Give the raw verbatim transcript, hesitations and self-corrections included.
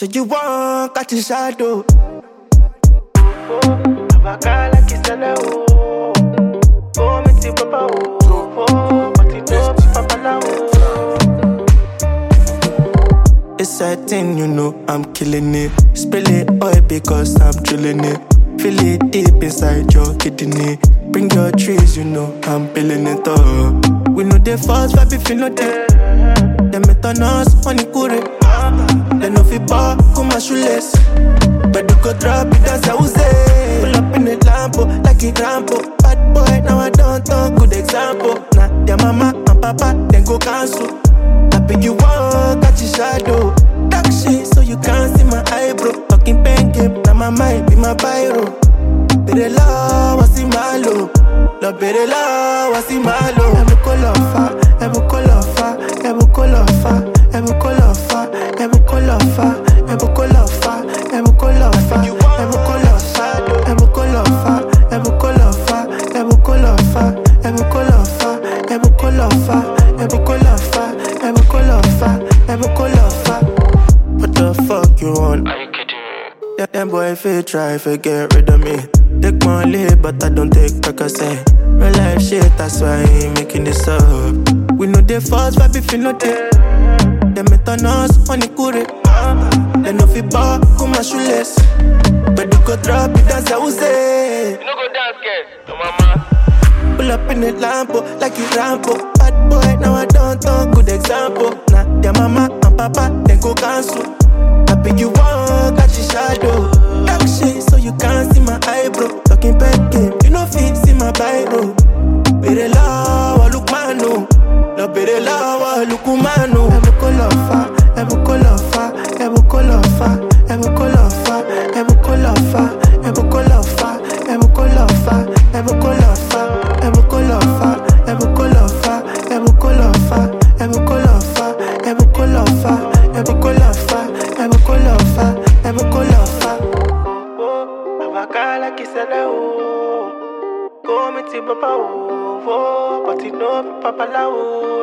So you want catch a shadow. Abakala kisana o. Oh, me ti papa o. Oh, but it no papa la o. It's certain, you know I'm killing it. Spill it oil because I'm drilling it. Feel it deep inside your kidney. Bring your trees, you know I'm building it up. We know the first vibe if you know that. Them me turn us money kure. They know fi bar, come my shoeless. But you go drop it as I was say. Pull up in the Lambo like a Rambo. Bad boy, now I don't talk, good example. Nah, their mama and papa, then go cancel. Happy you want catch a shadow. Dark shit so you can't see my eyebrow. Talking pen game, now my mind be my biro. Bere la, wasi malo. Lo bere la, wasi malo. Ebu kolofa, ebu kolofa, ebu kolofa, ebu kolofa, ebu kolofa, ebu kolofa, ebu kolofa, ebu kolofa, ebu kolofa, ebu kolofa, ebu kolofa, ebu kolofa, ebu kolofa, ebu kolofa, ebu kolofa, ebu kolofa. What the fuck you want? Are you kidding me? Yeah, them boy if you try if you get rid of me. Take my lead, but I don't take Percocet. Real life shit, that's why I ain't making this up. We know the first vibe if you know that. Them me turn us money kure. They know fi bar, come my shoeless. But you go drop it as I was say. You no go dance, girl. No mama. Pull up in the Lambo like a Rambo. Bad boy, now I don't talk, good example. Nah, their mama and papa, then go cancel. Happy you want catch a shadow. Dark shit so you can't see my eyebrow. Talking back game, you know fit see my biro. Bere la wa lukmano. No bere la wa lukumano. Ebu kolofa, ebu kolofa, ebu kolofa, ebu kolofa, ebu kolofa, ebu kolofa, ebu kolofa, ebu kolofa, ebu kolofa, ebu kolofa, ebu kolofa, ebu kolofa, ebu kolofa, ebu kolofa, ebu kolofa, ebu kolofa. Abakala kisana o. Go me ti papa o. Oh, but it no papa la o.